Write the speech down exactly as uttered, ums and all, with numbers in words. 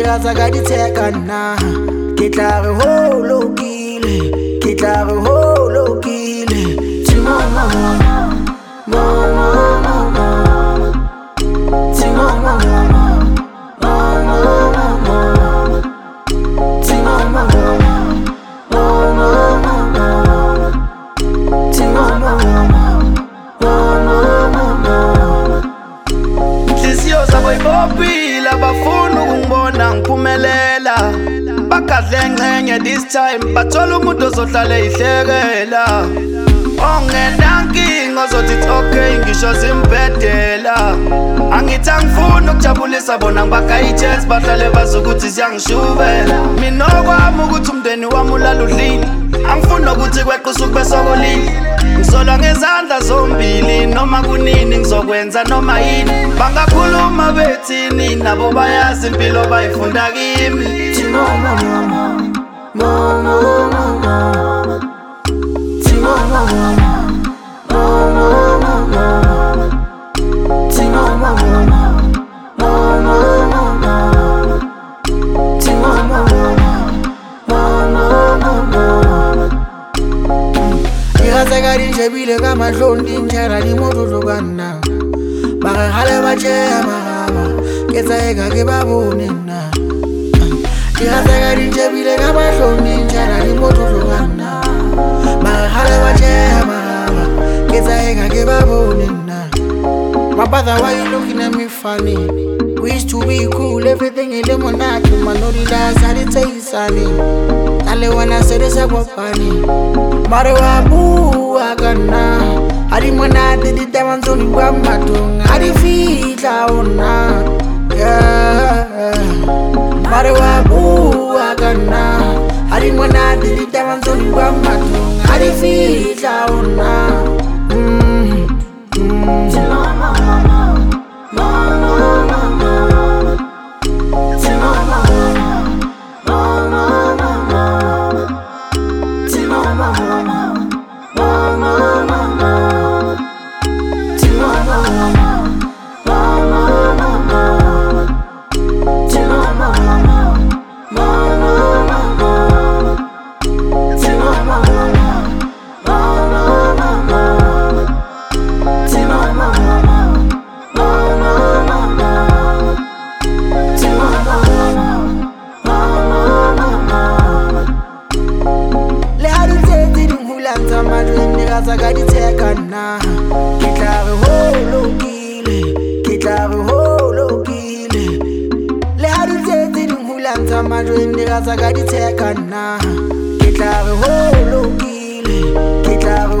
rasa ka dithekana ke tla re ho lokile ke tla re ho lokile Timama mama mama Timama mama mama Timama mama mama Timama mama Inhliziyo zabo ibopila bafuna ukungibona ngiphumelela bagadle ngcenye this time bathola umuntu ozohlala ehlekela ongenankinga ozothi it's okay ngisho zimbedela angithi angifuni ukujabulisa bona ngibakha i-chance bahlale bazi ukuthi siyangishubela mina okwami ukuthi umndeni wami ulala udlile angifuni nokuthi kweqa usuku besokolile ngizola ngezandla zombili noma kunini ngizokwenza noma yini bangakhuluma bethini nabo bayazi impilo bayifunda kimi Timama mama mama mama Timama mama mama mama Timama mama mama mama Timama mama mama Irasa ka dinjebile ka mahlondi ntjara di mototlokana bagagale ba tšea magaba ke tsaeka ke ba bone nna Irasa ka dinjebile ka mahlondi ntjara di mototlokana bagagale ba tšea magaba ke tsaeka ke ba bone nna My brother, why you looking at me funny? We used to be cool, everything in lemonade. Man, no lies, I did say sunny. Alle wanna say this about funny. Marwa boo, I gonna. I didn't wanna did the diamonds only one matung. I did feel down now. Yeah. Marwa boo, I gonna. I didn't wanna did the diamonds only one matung. I did feel down now. Mm. Mm. Timama mama, mama mama, Timama mama, mama mama, Timama mama, mama mama, Timama mama, mama mama, Timama mama, mama mama, Timama mama, mama mama. Timama mama, mama mama, Timama mama, mama Le hadi tete di ngulanta madweni rasa ka dithekana ke tla re ho lokile ke tla re ho lokile Le hadi tete di ngulanta madweni rasa ka dithekana ke tla re ho lokile ke tla re